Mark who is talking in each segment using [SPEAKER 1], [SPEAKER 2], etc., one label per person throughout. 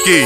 [SPEAKER 1] Ski,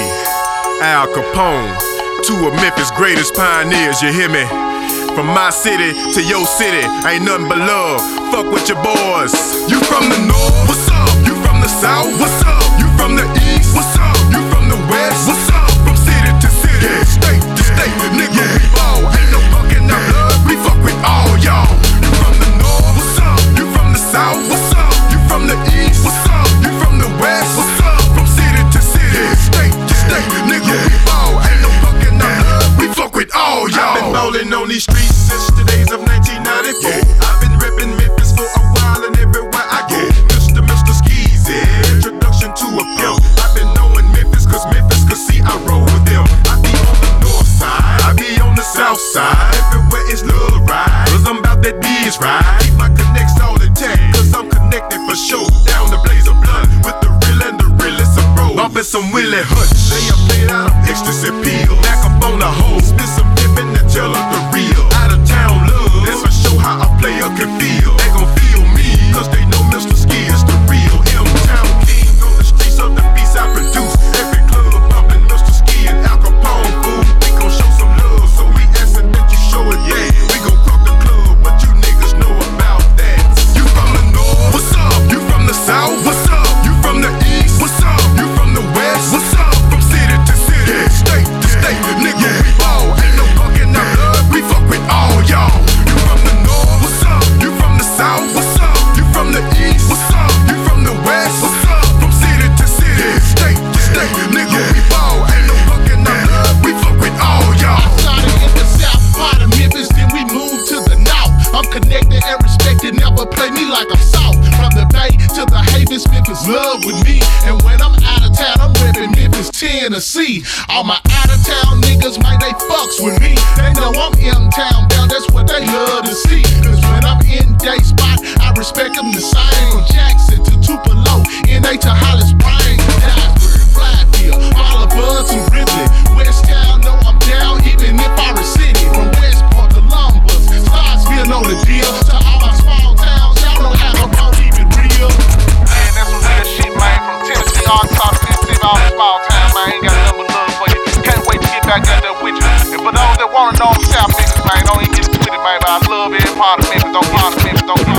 [SPEAKER 1] Al Capone, two of Memphis' greatest pioneers, you hear me? From my city to your city, ain't nothing but love. Fuck with your boys. You from the north? What's up? You from the south? What's up? You from the east? What's up? You from the west? What's up? From city to city, yeah. State to state, nigga, we ball. Ain't no fucking our blood, we fuck with all y'all. You from the north? What's up? You from the south? What's up? You from the east? What's up? You from the west? What's up? From city to city, yeah. State to state, nigga, we ball. Ain't no fucking our blood, we fuck with all y'all. I've been ballin' on these streets since the days of 1994. Yeah. I've been reppin' Memphis for a while, and everywhere I go, Mr. Skeezy, introduction to a pimp. I've been knowing Memphis, cause see, I roll with them. I be on the north side, I be on the south side. Everywhere is love ride, cause I'm about that D's ride. Keep my connects all intact, cause I'm connected for sure. Down the blaze of blood, with the real and the realest of bros. Bumpin' some Willie Hutch, they are played out of ecstasy peel. Back up on the hole, spit some pimpin' and tell her the real. Out of town love, that's for sure how a player can feel. They gon' feel me, cause they know Mr. Ski is the real M-Town king. On the streets of the beats I produce, every club bumpin' Mr. Ski and Al Capone, fool. We gon' show some love, so we askin' that you show it back. We gon' crock the club, what you niggas know about that? You from the north? What's up? You from the south? What's up? You from the east? What's up? You from the west? What's up? From city to city, yeah. State to state, nigga, we ball. Ain't no fucking our blood, we fuck with all y'all. You from the north? What's up? You from the south? What's up? You from the east? What's up? You from the west? What's up? From city to city, yeah. State to state, nigga, we ball. Ain't no fucking our blood, we fuck with all y'all.
[SPEAKER 2] I started in the south part of Memphis, then we moved to the north. I'm connected and respected, never play me like I'm soft. From the Bay to the Havens, Memphis love with me. And when I'm out of town, I'm reppin' Memphis, Tennessee. All my out of town niggas, man, they fucks with me. They know I'm M-Town bound, that's what they love to see. Cause when I'm in day spot, I respect them the same. From Jackson to Tupelo, NA to Holly Springs, Dyersburg, Blythefield, Oliver to Ripley. West Town, know I'm down, even if I City. From West Point, Columbus, Starksville, know the deal. To all my small towns, y'all know how to roll, keep it real.
[SPEAKER 3] Man, that's some real shit, man. From Tennessee, Arkansas to Mississippi, all the small towns, man. Ain't got nothing but love for you. Can't wait to get back out there with you. And for those that wanna know I'm South Memphis, man, don't even get it with it, man. But I love every part of Memphis, don't part of Memphis, don't